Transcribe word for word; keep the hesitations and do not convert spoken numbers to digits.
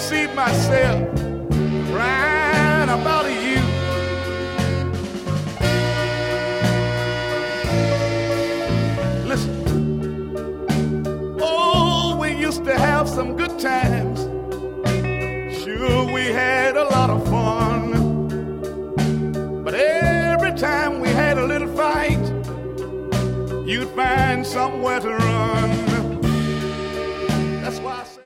see myself crying about you. Listen, oh, we used to have some good times. Sure, we had a lot of fun. But every time we had a little fight, you'd find somewhere to run.